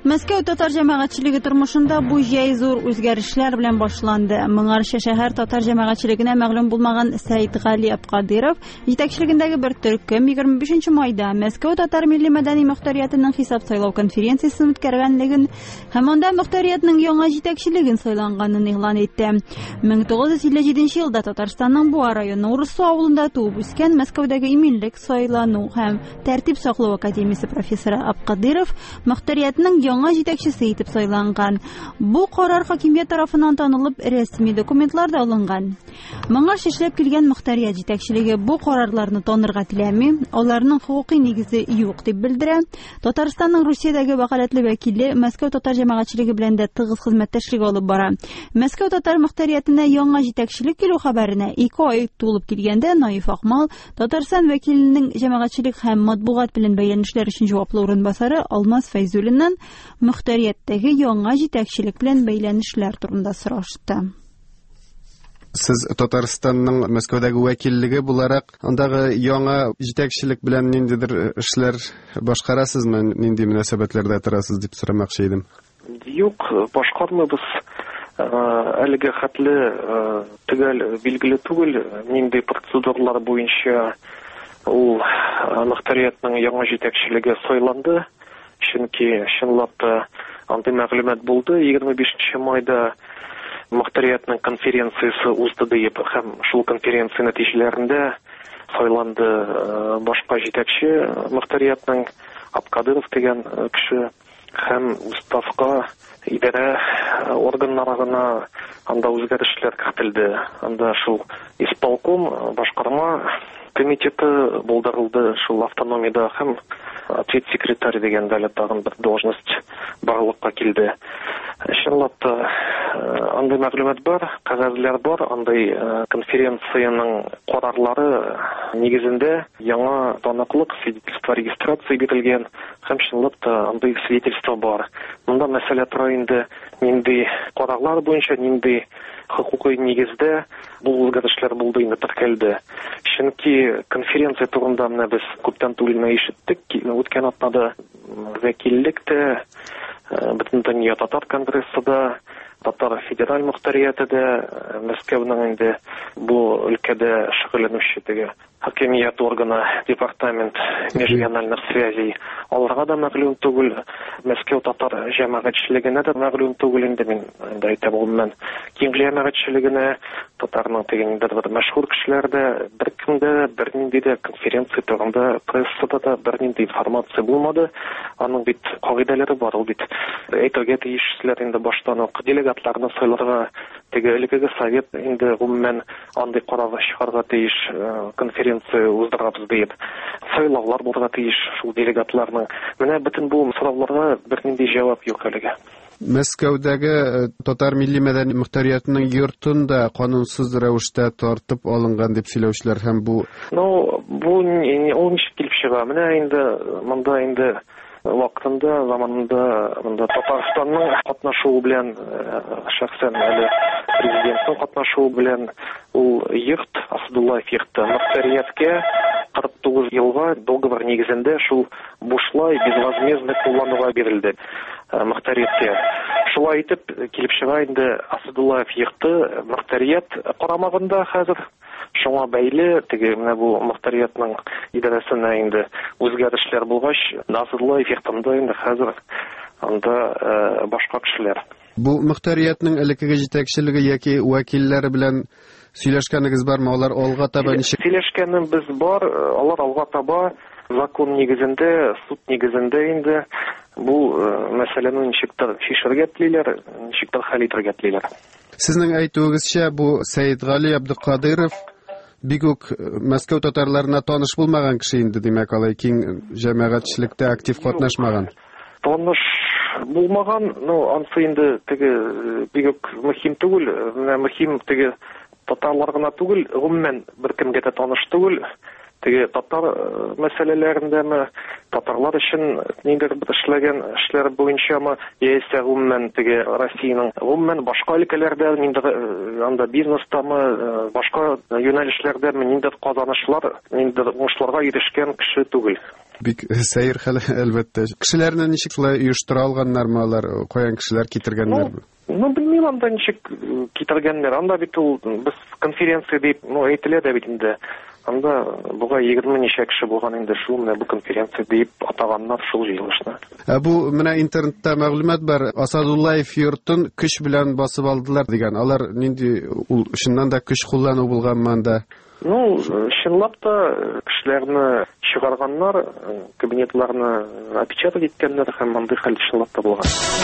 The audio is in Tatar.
Мәскәү татар җәмәгатьчелеге тормышында бу җәй зур үзгәрешләр белән башланды. Моңарчы шәһәр татар җәмәгатьчелегенә мәгълүм булмаган Сәйд Гали Абкадыров җитәкчелегендәге бер төркем 25 майда Мәскәү татар милли мәдәни мөхтәриятының хисап сайлау конференциясен үткәргәнлеген һәм анда мөхтәриятның яңа җитәкчелеген сайланганын игълан итте. 1957 елда Татарстанның Буа районы Урыссу авылында туып үскән Мәскәүдәге иминлек сайлану һәм тәртип саклау академиясе профессоры Абкадыров мөхтәриятның яңа җитәкчесе итеп сайланган. Бу карар хакимият тарафыннан танылып, рәсми документларда алынган. Моңарчы эшләп килгән мөхтәрият җитәкчелеге бу карарларны танырга теләми, аларның хукукый нигезе юк дип белдерә. Татарстанның Русиядәге вәкаләтле вәкиле Мәскәү татар җәмәгатьчелеге белән дә тыгыз хезмәттәшлек алып бара. Мәскәү татар мөхтәриятенә яңа җитәкчелек килү хәбәренә 2 ай тулып килгәндә Наиф Акмал, Татарстан вәкиленең җәмәгатьчелек һәм матбугат белән бәйләнешләр өчен җаваплы урынбасары Алмаз Фәйзуллиннан мөхтәрияттәге яңа җитәкчелек белән бәйләнешләр турында сорашты. Сез Татарстанның Мәскәүдәге вәкиллеге буларак, андагы яңа җитәкчелек белән ниндидер эшләр башкарасызмы, нинди мөнәсәбәтләрдә торасыз дип сорамакчы идем. Юк, башкармыйбыз. Әлеге хәтле төгәл билгеле түгел, нинди процедуралар буенча ул мөхтәриятның яңа җитәкчелеге сайланды. Чөнки чынлап та андый мәгълүмат булды. 25 майда мөхтәриятның конференциясе узды дип, һәм шул конференция нәтиҗәләрендә сайланды башка җитәкче мөхтәриятның Абкадыров дигән кеше һәм уставка идарә органнарына анда үзгәрешләр кертелде. Анда шул исполком башкарма комитеты булдырылды, шул автономиядә һәм ответ секретарь дигән тагын бер должность барлыкка килде. Чынлап та андый мәгълүмат бар, кагазлар бар, андый конференцияның карарлары нигезендә яңа таныклык свидетельство регистрация бирелгән һәм чынлап та андый свидетельство бар. Монда мәсьәлә тора инде нинди карарлар буенча, нинди хукукый нигездә бу үзгәрешләр булды инде теркәлде. Чөнки конференция турында менә без күптән түгел ишеттек. Үткән атнада вәкиллектә, бөтен дөнья татар конгрессы да, татар федераль мөхтәрияте дә, Мәскәүнең инде бу өлкәдә шөгыльләнүче теге хакимият органы, департамент межрегиональных связей, аларга да мәгълүм түгел, Мәскәү татар җәмәгатьчелегенә дә мәгълүм түгел инде, мин әйтәм булман. Киң җәмәгатьчелегенә татарның тегендер бер мәшһүр кешеләрдә беркемдә бернинди дә конференция турында прессада да бернинди информация булмады. Аның бит кагыйдәләре бар, ул бит әйтергә тиешләр инде баштан ук делегатларны сайларга, теге әлеге совет инде гомумән андый карар чыгарга тиеш, конференция уздырабыз дип сайлаулар булырга тиеш шул делегатларның. Менә бөтен бу сорауларга бернинди җавап юк әлегә. Мәскәүдәге татар милли мәдәни мөхтәриятының йортын да канунсыз рәвештә тартып алынган дип сөйләүчеләр һәм бу ул ничек килеп чыга? Менә инде монда инде вакытында, заманында монда Татарстанның катнашуы белән, шәхсән әле президентның катнашуы белән ул йорт, Асадуллаев йорты, мөхтәрияткә 49 елга договор нигезендә шул бушлай безвозмездно куллануга бирелде мөхтәрияткә. Шулай итеп килеп чыга инде Асадуллаев йорты мөхтәрият карамагында хәзер. Шуңа бәйле теге менә бу мөхтәриятның идарәсенә инде үзгәрешләр булгач, Асадуллаев йортында инде хәзер анда башка кешеләр. Бу мөхтәриятның элекеге җитәкчелеге яки вәкилләре белән сөйләшкәнегез бармы? Алар алга таба ничек? Сөйләшкәнебез бар, алар алга таба закон нигезендә, суд нигезендә инде бу мәсьәләне ничектер чишәргә телиләр, ничектер хәл итәргә телиләр. Сезнең әйтүегезчә, бу Сәйд Гали Абкадыров бик үк Мәскәү татарларына таныш булмаган кеше инде, димәк, алай киң җәмәгатьчелектә актив катнашмаган. Таныш булмаган, ансы инде теге бик үк мөһим түгел, менә мөһим теге татарлар гына түгел, гомумән беркемгә дә таныш түгел. Теге татар мәсьәләләрендәме, татарлар өчен нидер бер эшләгән эшләр буенчамы, яисә гомумән теге Россиянең гомумән башка өлкәләрдә нидер анда бизнестамы, башка юнәлешләрдә нидер казанышлар, нидер уңышларга ирешкән кеше түгел. Бик сәер хәл, әлбәттә. Кешеләрне ничек шулай оештыра алганнармы алар? Каян кешеләр китергәннәрме? Белмим, анда ничек китергәннәр. Анда бит ул без конференция дип, әйтелә дә бит инде. Анда буга 20 ничә кеше булган инде, шул менә бу конференция дип атаганнар шул җыелышны. Бу менә интернетта мәгълүмат бар. Асадуллаев йортын көч белән басып алдылар дигән. Алар нинди ул чыннан да көч куллану булганмы анда? Чынлап та кешеләрне чыгарганнар, кабинетларны опечатать иткәннәр һәм андый хәл чынлап та булган.